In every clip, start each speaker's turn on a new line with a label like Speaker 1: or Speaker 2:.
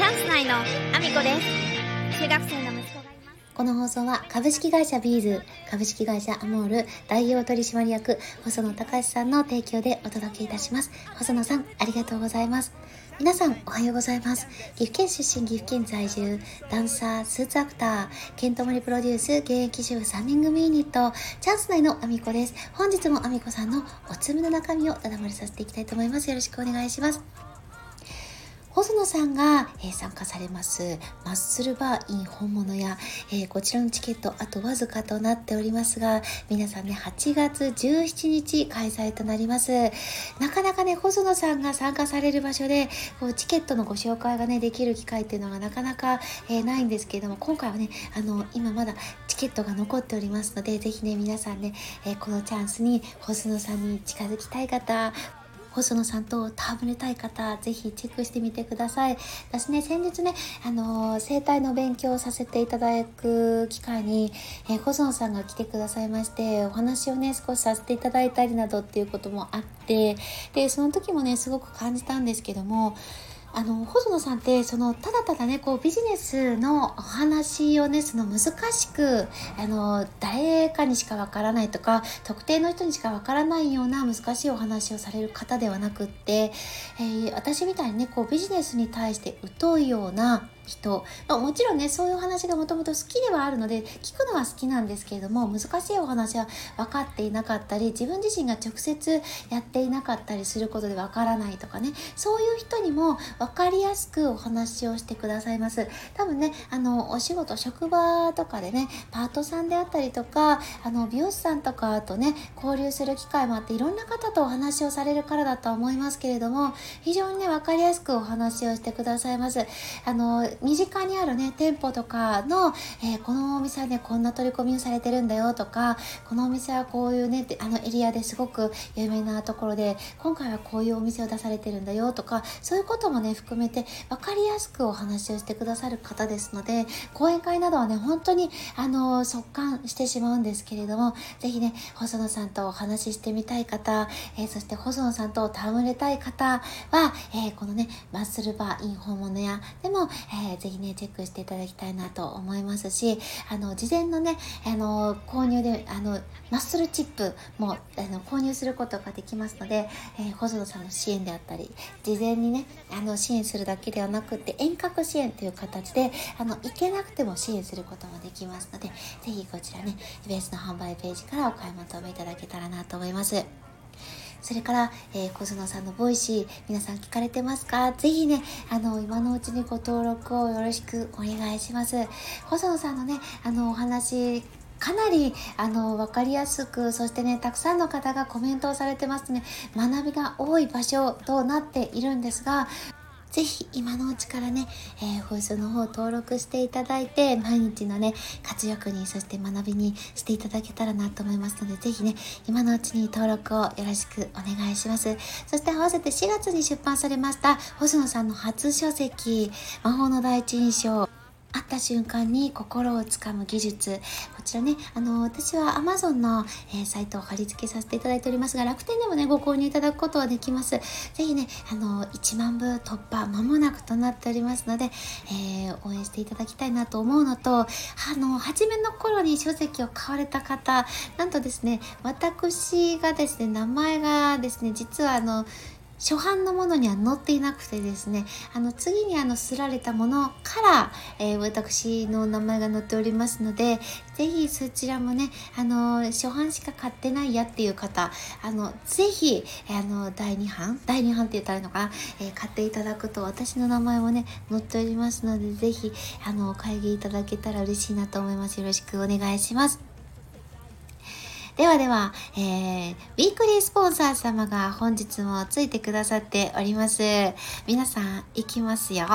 Speaker 1: ャンス内のアミコです。中学生の息子がいます。
Speaker 2: この放送は株式会社ビーズ、株式会社アモール代表取締役細野隆さんの提供でお届けいたします。細野さん、ありがとうございます。皆さんおはようございます。岐阜県出身、岐阜県在住、ダンサー、スーツアクター、ケントモリプロデュース、現役主婦3人組ユニット、チャンス内のアミコです。本日もアミコさんのおつむの中身をただ漏れさせていきたいと思います。よろしくお願いします。細野さんが、参加されますマッスルバー in 本物屋、こちらのチケットあとわずかとなっておりますが、皆さんね8月17日開催となります。なかなかね細野さんが参加される場所でチケットのご紹介がねできる機会っていうのがなかなか、ないんですけれども、今回はね今まだチケットが残っておりますので、ぜひね皆さんね、このチャンスに細野さんに近づきたい方、細野さんと戯れたい方、ぜひチェックしてみてください。私ね、先日ね、整体の勉強をさせていただく機会に、細野さんが来てくださいまして、お話をね、少しさせていただいたりなどっていうこともあって、で、その時もね、すごく感じたんですけども、細野さんってただただねビジネスのお話をね難しく誰かにしかわからないとか特定の人にしかわからないような難しいお話をされる方ではなくって、私みたいにねビジネスに対して疎いような人、もちろんねそういうお話がもともと好きではあるので聞くのは好きなんですけれども、難しいお話は分かっていなかったり自分自身が直接やっていなかったりすることで分からないとかね、そういう人にも分かりやすくお話をしてくださいます。多分ねお仕事職場とかでねパートさんであったりとか美容師さんとかとね交流する機会もあっていろんな方とお話をされるからだとは思いますけれども、非常にね分かりやすくお話をしてくださいます。身近にあるね店舗とかの、このお店はねこんな取り込みをされてるんだよとか、このお店はこういうねエリアですごく有名なところで今回はこういうお店を出されてるんだよとか、そういうこともね含めて分かりやすくお話をしてくださる方ですので、講演会などはね本当に即感してしまうんですけれども、ぜひね細野さんとお話ししてみたい方、そして細野さんと戯れたい方は、このねマッスルバー in 本物屋でも、ぜひねチェックしていただきたいなと思いますし、事前のね購入でマッスルチップも購入することができますので、細野さんの支援であったり事前にね支援するだけではなくて遠隔支援という形で行けなくても支援することもできますので、ぜひこちらねベースの販売ページからお買い求めいただけたらなと思います。それから、細野さんのボイシー皆さん聞かれてますか？ぜひね今のうちにご登録をよろしくお願いします。細野さんのねお話かなり分かりやすく、そしてねたくさんの方がコメントをされてますね。学びが多い場所となっているんですが、ぜひ今のうちからね、放送の方登録していただいて毎日のね活力にそして学びにしていただけたらなと思いますので、ぜひね今のうちに登録をよろしくお願いします。そして合わせて4月に出版されました細野さんの初書籍魔法の第一印象、会った瞬間に心をつかむ技術、こちらね私は Amazon の、サイトを貼り付けさせていただいておりますが、楽天でもねご購入いただくことはできます。ぜひね1万部突破間もなくとなっておりますので、応援していただきたいなと思うのと、初めの頃に書籍を買われた方、なんとですね私がですね名前がですね実は初版のものには載っていなくてですね、次に刷られたものから、私の名前が載っておりますので、ぜひそちらもね初版しか買ってないやっていう方ぜひ第2版って言ったらいいのかな、買っていただくと私の名前もね載っておりますので、ぜひお買い上げいただけたら嬉しいなと思います。よろしくお願いします。では、ウィークリースポンサー様が本日もついてくださっております。皆さん行きますよ。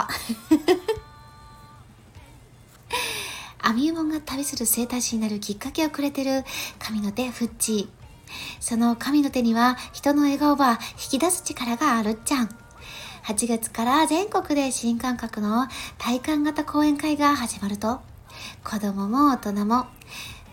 Speaker 2: アミューモンが旅する生態師になるきっかけをくれてる神の手フッチ。その神の手には人の笑顔ば引き出す力があるっちゃん。8月から全国で新感覚の体感型講演会が始まると、子供も大人も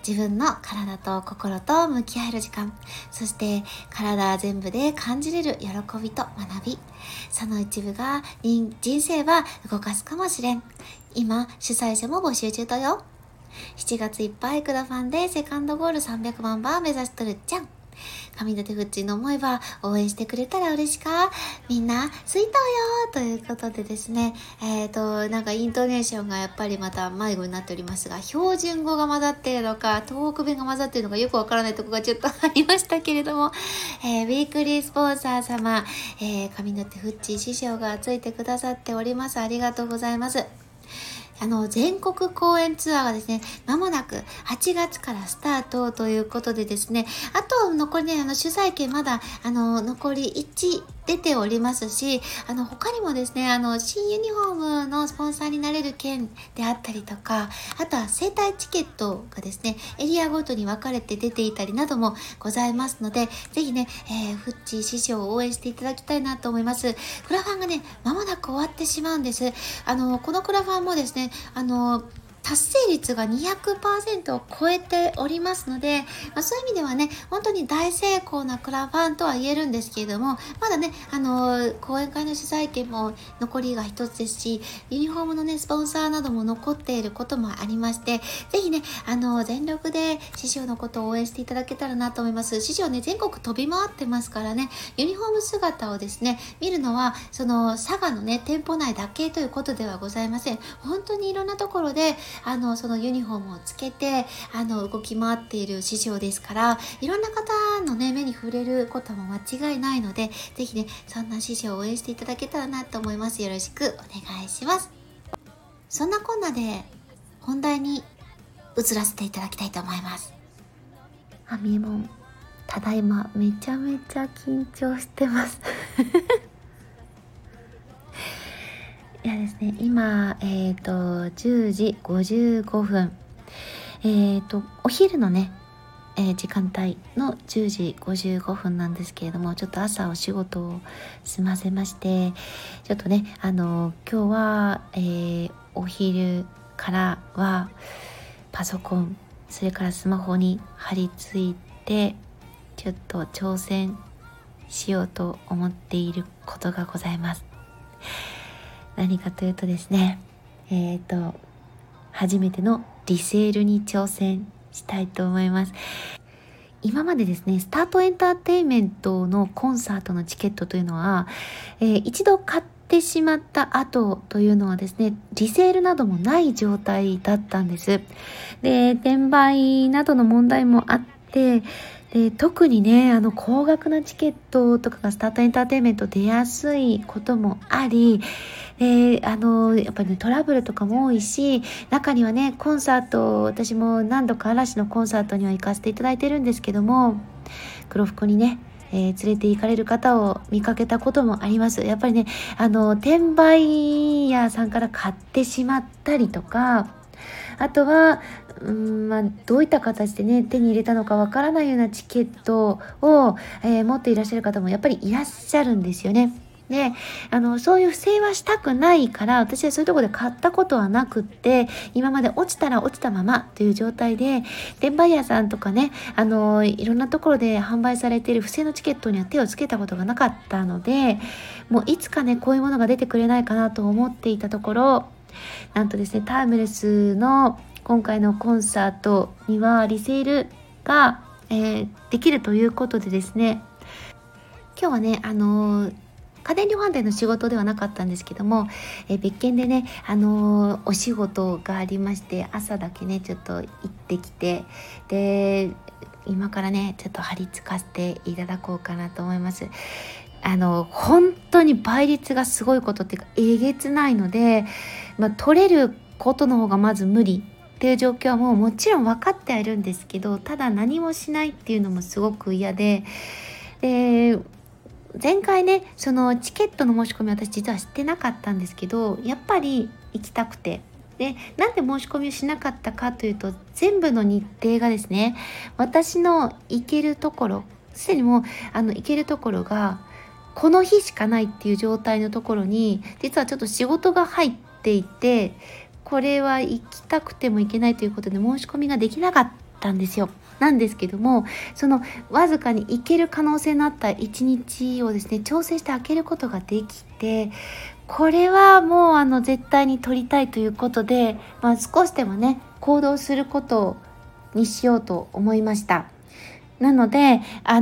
Speaker 2: 自分の体と心と向き合える時間、そして体全部で感じれる喜びと学び、その一部が人生は動かすかもしれん。今主催者も募集中だよ。7月いっぱいクラファンでセカンドゴール300万バー目指しとるっちゃん。上立ふっちの思いは応援してくれたら嬉しか。みんなスイートよということでですね、なんかイントネーションがやっぱりまた迷子になっておりますが、標準語が混ざっているのか東北弁が混ざっているのかよくわからないところがちょっとありましたけれども、ウィークリースポンサー様、上立ふっち師匠がついてくださっております。ありがとうございます。全国公演ツアーがですね、まもなく8月からスタートということでですね、あと残りね、主催権まだ、残り1出ておりますし、他にもですね、新ユニフォームのスポンサーになれる券であったりとか、あとは生体チケットがですね、エリアごとに分かれて出ていたりなどもございますので、ぜひね、フッチー師匠を応援していただきたいなと思います。クラファンがね、まもなく終わってしまうんです。このクラファンもですね、達成率が 200% を超えておりますので、そういう意味ではね、本当に大成功なクラファンとは言えるんですけれども、まだね、講演会の主催権も残りが一つですし、ユニフォームのね、スポンサーなども残っていることもありまして、ぜひね、全力で師匠のことを応援していただけたらなと思います。師匠ね、全国飛び回ってますからね、ユニフォーム姿をですね、見るのは、佐賀のね、店舗内だけということではございません。本当にいろんなところで、そのユニフォームをつけて、動き回っている師匠ですから、いろんな方のね、目に触れることも間違いないので、ぜひね、そんな師匠を応援していただけたらなと思います。よろしくお願いします。そんなこんなで、本題に移らせていただきたいと思います。みえもん、ただいまめちゃめちゃ緊張してます。いやですね、今、10時55分。お昼のね、時間帯の10時55分なんですけれども、ちょっと朝お仕事を済ませまして、ちょっとね、今日は、お昼からはパソコン、それからスマホに張り付いて、ちょっと挑戦しようと思っていることがございます。何かというとですね、初めてのリセールに挑戦したいと思います。今までですね、スタートエンターテインメントのコンサートのチケットというのは、一度買ってしまった後というのはですね、リセールなどもない状態だったんです。で、転売などの問題もあって、で特にね、高額なチケットとかがスタートエンターテインメント出やすいこともあり、やっぱりね、トラブルとかも多いし、中にはね、コンサート、私も何度か嵐のコンサートには行かせていただいてるんですけども、黒服にね、連れて行かれる方を見かけたこともあります。やっぱりね、転売屋さんから買ってしまったりとか、あとはどういった形でね、手に入れたのかわからないようなチケットを、持っていらっしゃる方もやっぱりいらっしゃるんですよね。で、そういう不正はしたくないから、私はそういうところで買ったことはなくって、今まで落ちたら落ちたままという状態で、転売屋さんとかね、いろんなところで販売されている不正のチケットには手をつけたことがなかったので、もういつかね、こういうものが出てくれないかなと思っていたところ、なんとですね、タイムレスの今回のコンサートにはリセールが、できるということでですね、今日はね、家電量販店の仕事ではなかったんですけども、別件でね、お仕事がありまして、朝だけねちょっと行ってきて、で今からねちょっと張り付かせていただこうかなと思います。本当に倍率がすごいことっていうかえげつないので、取れることの方がまず無理っていう状況はもちろん分かってはいるんですけど、ただ何もしないっていうのもすごく嫌で、前回ね、そのチケットの申し込み私実はしてなかったんですけど、やっぱり行きたくて、でなんで申し込みをしなかったかというと、全部の日程がですね、私の行けるところ、すでにもう行けるところがこの日しかないっていう状態のところに、実はちょっと仕事が入っていて、これは行きたくても行けないということで申し込みができなかったんですよ。なんですけども、そのわずかに行ける可能性のあった1日をですね、調整して開けることができて、これはもう絶対に取りたいということで、少しでもね行動することにしようと思いました。なので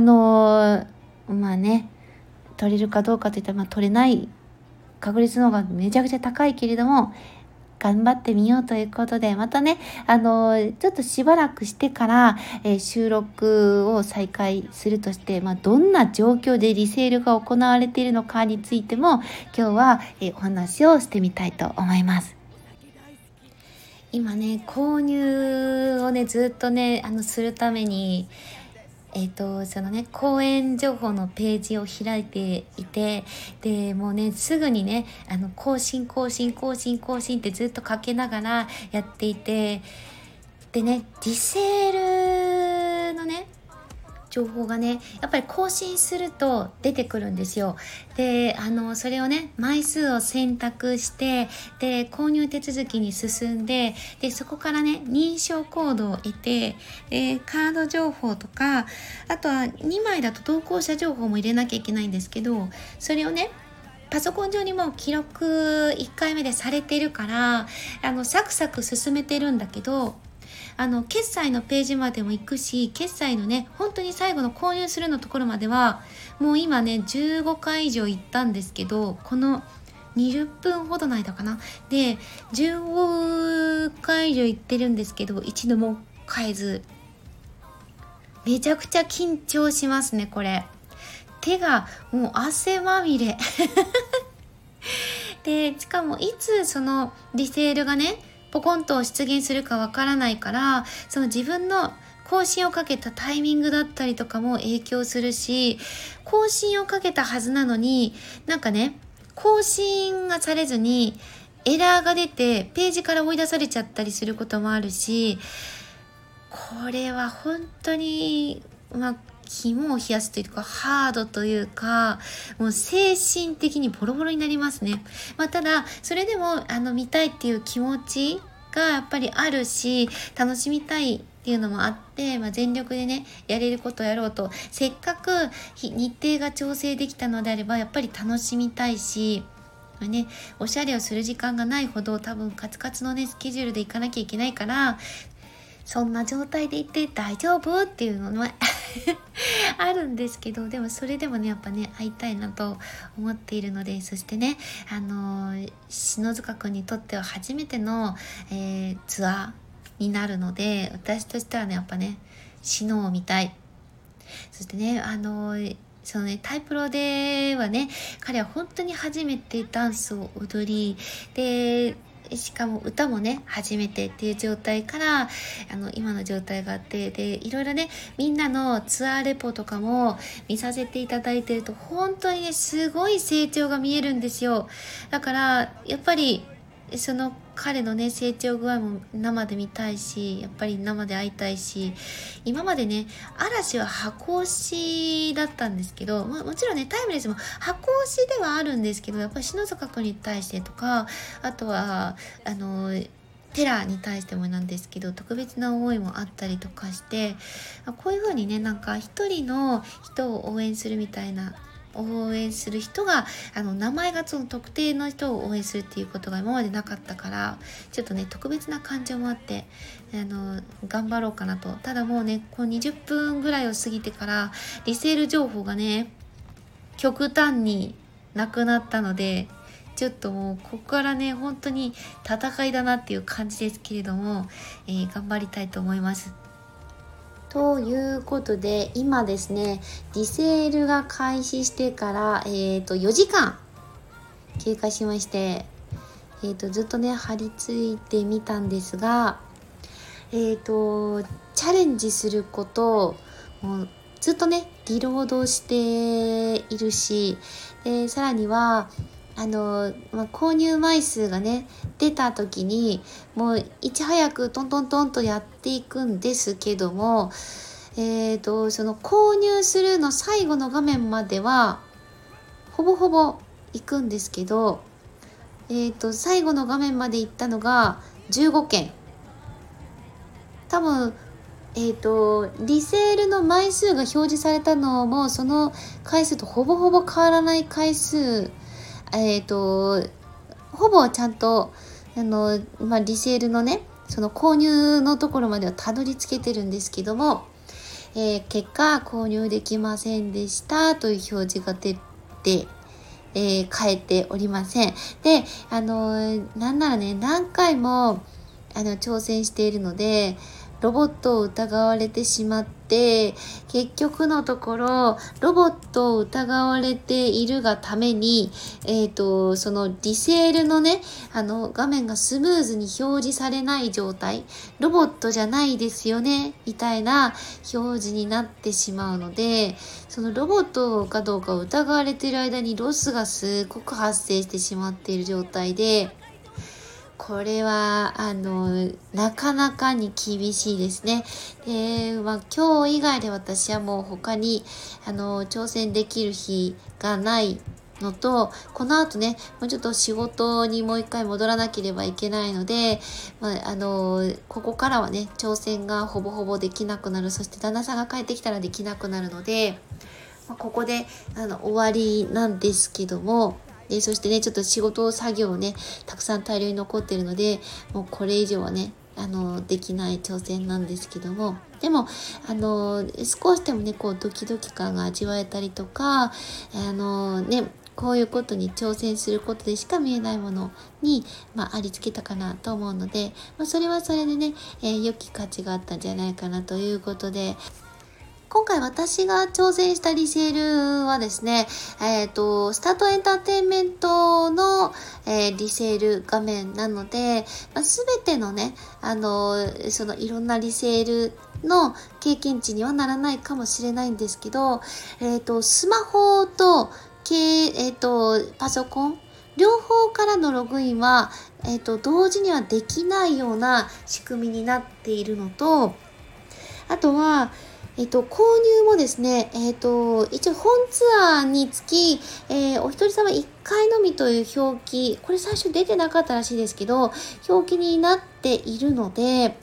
Speaker 2: 取れるかどうかといったら、取れない確率の方がめちゃくちゃ高いけれども、頑張ってみようということで、またねちょっとしばらくしてから、収録を再開するとして、どんな状況でリセールが行われているのかについても今日は、お話をしてみたいと思います。今ね購入をねずっとねするためにそのね講演情報のページを開いていて、でもうねすぐにね更新ってずっとかけながらやっていて、でねリセールのね情報がねやっぱり更新すると出てくるんですよ。でそれをね枚数を選択して、で購入手続きに進んで、でそこからね認証コードを得て、カード情報とか、あとは2枚だと同行者情報も入れなきゃいけないんですけど、それをねパソコン上にも記録1回目でされてるから、サクサク進めてるんだけど、決済のページまでも行くし、決済のね本当に最後の購入するのところまではもう今ね15回以上行ったんですけど、この20分ほどの間かなで15回以上行ってるんですけど、一度も変えず、めちゃくちゃ緊張しますね。これ手がもう汗まみれで、しかもいつそのリセールがねポコンと出現するかわからないから、その自分の更新をかけたタイミングだったりとかも影響するし、更新をかけたはずなのになんかね更新がされずにエラーが出てページから追い出されちゃったりすることもあるし、これは本当に肝を冷やすというかハードというか、もう精神的にボロボロになりますね。ただそれでも見たいっていう気持ちがやっぱりあるし、楽しみたいっていうのもあって、全力でねやれることをやろうと、せっかく日程が調整できたのであればやっぱり楽しみたいし、おしゃれをする時間がないほど多分カツカツのねスケジュールで行かなきゃいけないから、そんな状態で行って大丈夫っていうのはあるんですけど、でもそれでもねやっぱね会いたいなと思っているので、そしてね篠塚くんにとっては初めての、ツアーになるので、私としてはねやっぱね篠を見たい。そしてねそのねタイプロではね彼は本当に初めてダンスを踊りで、しかも歌もね初めてっていう状態から今の状態があって、でいろいろねみんなのツアーレポとかも見させていただいてると本当にねすごい成長が見えるんですよ。だからやっぱりその彼のね成長具合も生で見たいし、やっぱり生で会いたいし、今までね嵐は箱推しだったんですけど、もちろんねタイムレスも箱推しではあるんですけど、やっぱり篠塚くんに対してとか、あとはテラに対してもなんですけど特別な思いもあったりとかして、こういう風にね一人の人を応援するみたいな、応援する人が名前がその特定の人を応援するっていうことが今までなかったから、ちょっとね特別な感情もあって頑張ろうかなと。ただもうねこう20分ぐらいを過ぎてからリセール情報がね極端になくなったので、ちょっともうここからね本当に戦いだなっていう感じですけれども、頑張りたいと思います。ということで今ですねリセールが開始してから4時間経過しまして、ずっとね張り付いてみたんですが、チャレンジすることもうずっとねリロードしているし、さらには購入枚数がね出た時にもういち早くトントントンとやっていくんですけども、その購入するの最後の画面まではほぼほぼ行くんですけど、最後の画面まで行ったのが15件、多分リセールの枚数が表示されたのもその回数とほぼほぼ変わらない回数、ほぼちゃんとリセールのねその購入のところまではたどり着けてるんですけども、結果購入できませんでしたという表示が出て、変えておりません。で、なんならね何回も挑戦しているのでロボットを疑われてしまって結局のところロボットを疑われているがためにそのリセールのね画面がスムーズに表示されない状態、ロボットじゃないですよねみたいな表示になってしまうので、そのロボットかどうかを疑われている間にロスがすごく発生してしまっている状態で、これはなかなかに厳しいですね。で、今日以外で私はもう他に挑戦できる日がないのと、この後ねもうちょっと仕事にもう一回戻らなければいけないので、ここからはね挑戦がほぼほぼできなくなる。そして旦那さんが帰ってきたらできなくなるので、ここで終わりなんですけども、そしてねちょっと仕事作業をねたくさん大量に残っているので、もうこれ以上はねできない挑戦なんですけども、でも少しでもねこうドキドキ感が味わえたりとかこういうことに挑戦することでしか見えないものに、ありつけたかなと思うので、それはそれでね、良き価値があったんじゃないかなということで、今回私が挑戦したリセールはですね、スタートエンターテインメントの、リセール画面なので、すべてのね、そのいろんなリセールの経験値にはならないかもしれないんですけど、スマホと、パソコン、両方からのログインは、同時にはできないような仕組みになっているのと、あとは、購入もですね、一応本ツアーにつき、お一人様1回のみという表記、これ最初出てなかったらしいですけど、表記になっているので、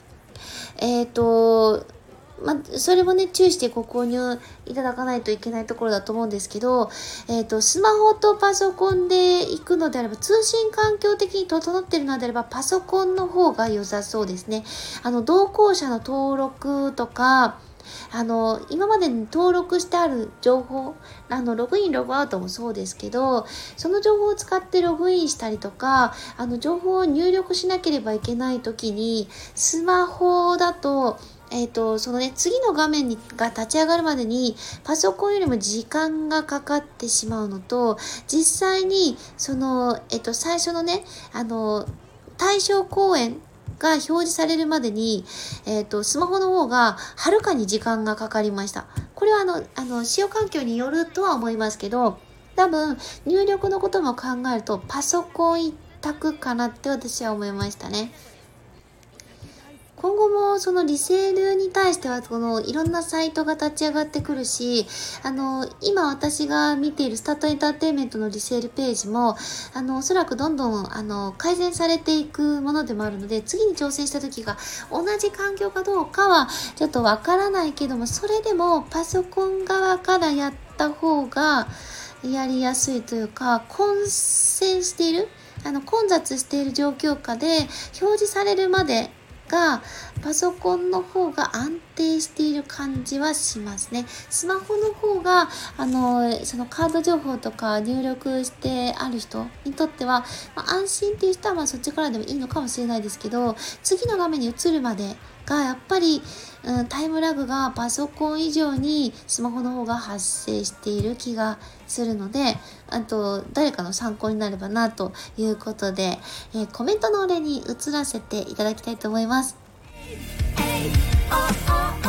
Speaker 2: それもね、注意してご購入いただかないといけないところだと思うんですけど、スマホとパソコンで行くのであれば、通信環境的に整っているのであれば、パソコンの方が良さそうですね。同行者の登録とか、今までに登録してある情報、ログインログアウトもそうですけど、その情報を使ってログインしたりとか、情報を入力しなければいけないときに、スマホだと、そのね、次の画面が立ち上がるまでに、パソコンよりも時間がかかってしまうのと、実際に、最初のね、対象公演が表示されるまでに、スマホの方がはるかに時間がかかりました。これは使用環境によるとは思いますけど、多分入力のことも考えるとパソコン一択かなって私は思いましたね。今後もそのリセールに対してはいろんなサイトが立ち上がってくるし、今私が見ているスタートエンターテインメントのリセールページもおそらくどんどん改善されていくものでもあるので、次に挑戦した時が同じ環境かどうかはちょっとわからないけども、それでもパソコン側からやった方がやりやすいというか、混雑している状況下で表示されるまでがパソコンの方が安定している感じはしますね。スマホの方がそのカード情報とか入力してある人にとっては、安心っていう人はそっちからでもいいのかもしれないですけど、次の画面に移るまでがやっぱり、タイムラグがパソコン以上にスマホの方が発生している気がするので、誰かの参考になればなということで、コメントのお礼に移らせていただきたいと思います。